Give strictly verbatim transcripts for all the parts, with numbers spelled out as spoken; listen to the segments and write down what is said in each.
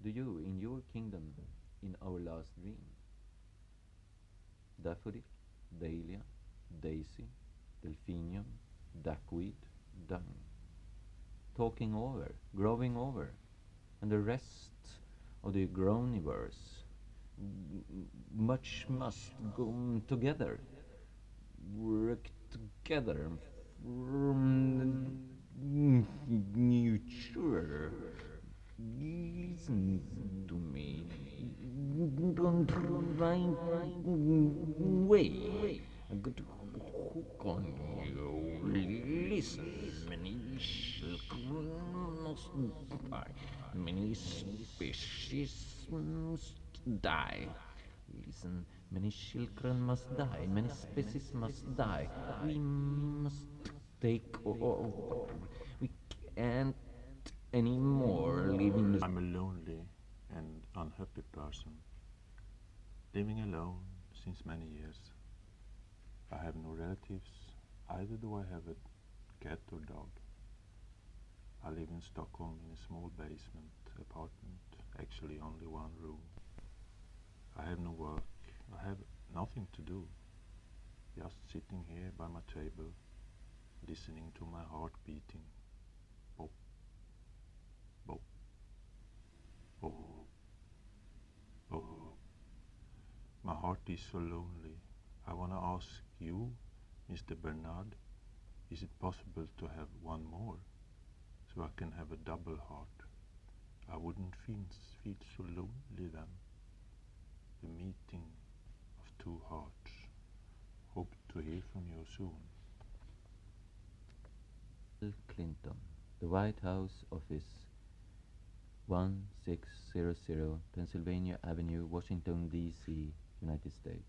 do you in your kingdom in our last dream? Daffodil, dahlia, daisy, delphinium, duckweed, dung. Talking over, growing over, and the rest of the growniverse. Much must go together, work together. Nature, listen to me. Don't right way. I'm going to hook on you. Listen, many children must die. Many species must die. Listen, many children must die. Many species must die. We must take over. We can't anymore live in the. I'm a lonely and unhappy person, living alone since many years. I have no relatives, either do I have a cat or dog. I live in Stockholm in a small basement apartment, actually only one room. I have no work, I have nothing to do, just sitting here by my table, listening to my heart beating. Bop, bop, bop, bop. My heart is so lonely. I want to ask you, Mister Bernard, is it possible to have one more, so I can have a double heart? I wouldn't feel, feel so lonely then. The meeting of two hearts. Hope to hear from you soon. Bill Clinton, the White House Office, one six zero zero Pennsylvania Avenue, Washington, D C, United States.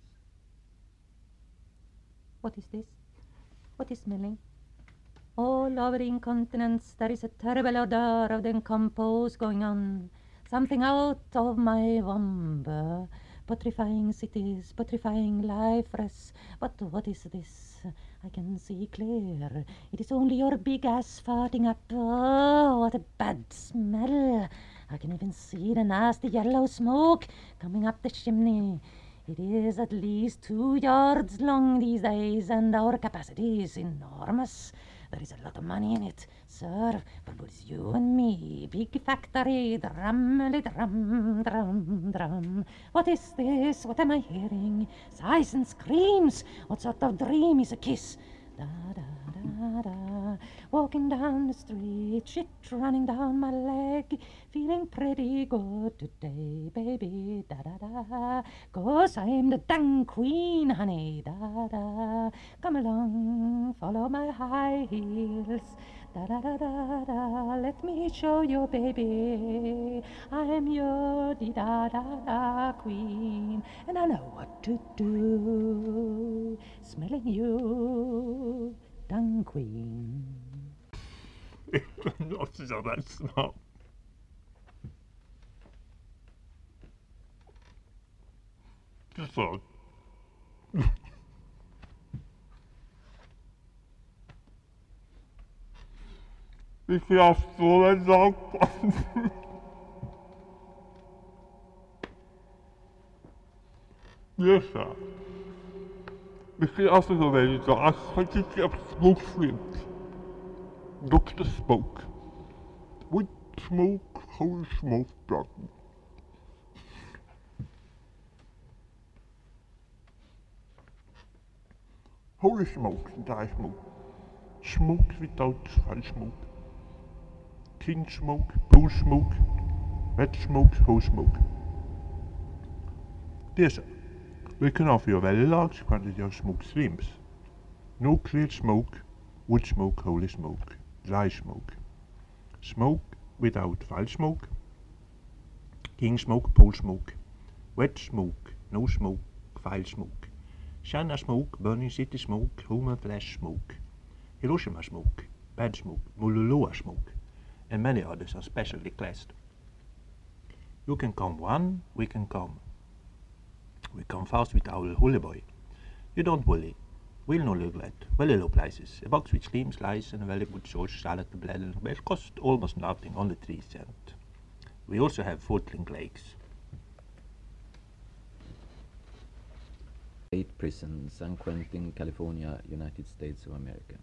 What is this? What is smelling? All over the incontinence there is a terrible odor of decompose going on. Something out of my womb. Putrefying cities, putrefying lifeless. But what is this? I can see clear. It is only your big ass farting up. Oh, what a bad smell. I can even see the nasty yellow smoke coming up the chimney. It is at least two yards long these days, and our capacity is enormous. There is a lot of money in it, sir, for both you and me. Big factory, drummly drum, drum, drum. What is this? What am I hearing? Sighs and screams. What sort of dream is a kiss? Da, da, da, da. Walking down the street, shit running down my leg, feeling pretty good today, baby, da da da. 'Cause I'm the dang queen, honey, da da. Come along, follow my high heels, da da da da da. Let me show you, baby, I'm your dee da da da queen, and I know what to do. Smelling you, dung queen. Not so that's not. Så. Hvis jeg står en dag Yes, sir. Hvis jeg also go very dark, I think you have smoke shrimp. Doctor Smoke. With smoke, holy smoke, brother. Holy smoke, dry smoke. Smoke without false smoke. Clean smoke, blue smoke, wet smoke, whole smoke. Dear sir, we can offer you a very large quantity of smoked shrimps. No clear smoke, wood smoke, holy smoke, dry smoke. Smoke without foul smoke. King smoke, pole smoke. Wet smoke, no smoke, foul smoke. Shanna smoke, burning city smoke, human flesh smoke. Hiroshima smoke, bad smoke, Mululua smoke, and many others are specially classed. You can come one, we can come. We come fast with our holy boy. You don't worry. We'll no look at very low prices. A box with cream, slice, and a very good sauce salad to blend will cost almost nothing, only three cents. We also have Footlink Lakes. State Prison, San Quentin, California, United States of America.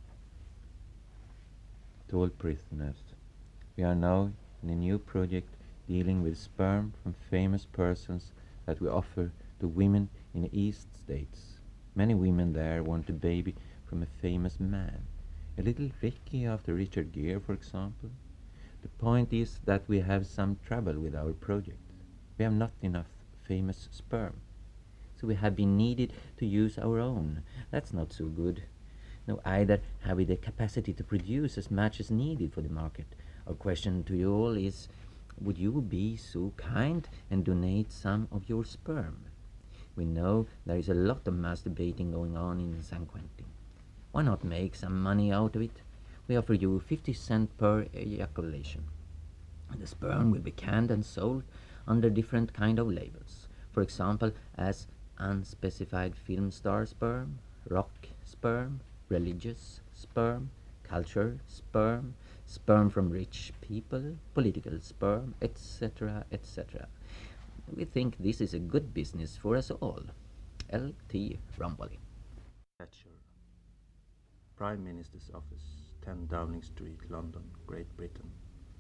To all prisoners, we are now in a new project dealing with sperm from famous persons that we offer to women in the East States. Many women there want a baby from a famous man. A little Ricky after Richard Gere, for example. The point is that we have some trouble with our project. We have not enough famous sperm. So we have been needed to use our own. That's not so good. No, either have we the capacity to produce as much as needed for the market. Our question to you all is, would you be so kind and donate some of your sperm? We know there is a lot of masturbating going on in San Quentin. Why not make some money out of it? We offer you fifty cents per ejaculation. The sperm will be canned and sold under different kind of labels. For example, as unspecified film star sperm, rock sperm, religious sperm, culture sperm, sperm from rich people, political sperm, et cetera, et cetera. We think this is a good business for us all. L T Rumbley. Thatcher, Prime Minister's Office, ten Downing Street, London, Great Britain.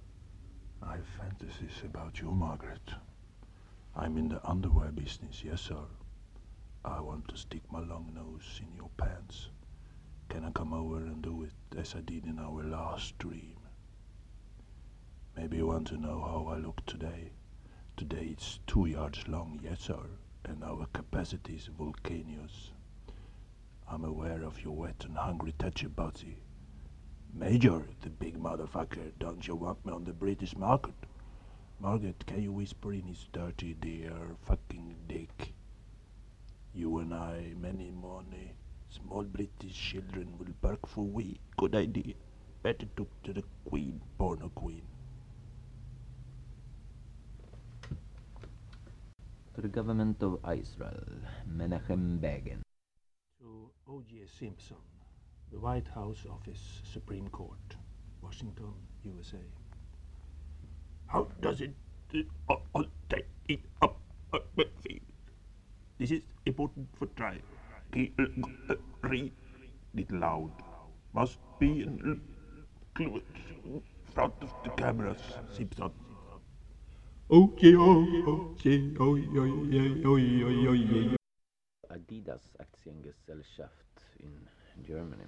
I have fantasies about you, Margaret. I'm in the underwear business, yes, sir. I want to stick my long nose in your pants. Can I come over and do it as I did in our last dream? Maybe you want to know how I look today. Today it's two yards long, yes sir, and our capacity is volcanoes. I'm aware of your wet and hungry touchy body. Major, the big motherfucker, don't you want me on the British market? Margaret, can you whisper in his dirty, dear fucking dick? You and I, many money. Small British children will bark for we. Good idea. Better talk to the queen, porno queen. To the government of Israel, Menachem Begin. To O J Simpson, the White House Office, Supreme Court, Washington, U S A. How does it uh, all take it up uh, field? This is important for trial. Uh, read it loud. Must be in clue in front of the cameras, Simpson. Okay, oh, okay, oh, oh, oh, oh, oh, Adidas Aktiengesellschaft in Germany.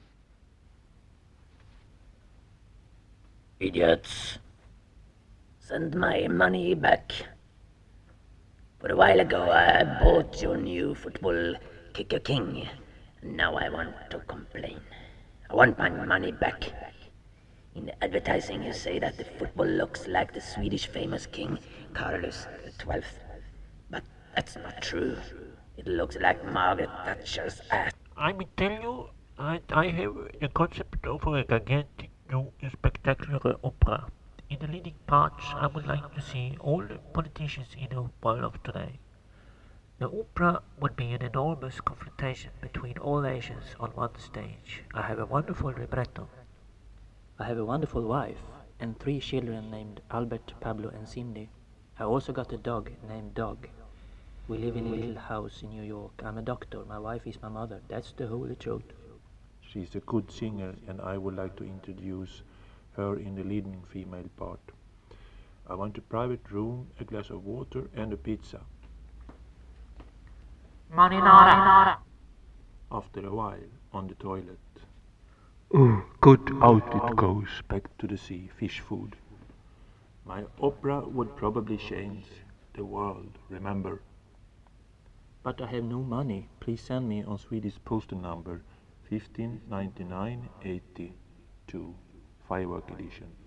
Idiots. Send my money back. For a while ago I bought your new football kicker king, and now I want to complain. I want my money back. In the advertising you say that the football looks like the Swedish famous king Carlos the twelfth. But that's not true. It looks like Margaret Thatcher's ass. I will tell you that I have the concept of a gigantic new spectacular opera. In the leading parts, I would like to see all the politicians in the world of today. The opera would be an enormous confrontation between all nations on one stage. I have a wonderful libretto. I have a wonderful wife and three children named Albert, Pablo and Cindy. I also got a dog named Dog. We live in a little house in New York. I'm a doctor. My wife is my mother. That's the holy truth. She's a good singer, and I would like to introduce her in the leading female part. I want a private room, a glass of water, and a pizza. Marinara. After a while, on the toilet. Oh, good, out it goes, back to the sea, fish food. My opera would probably change the world, remember. But I have no money. Please send me on Swedish postal number fifteen ninety-nine eighty-two, firework edition.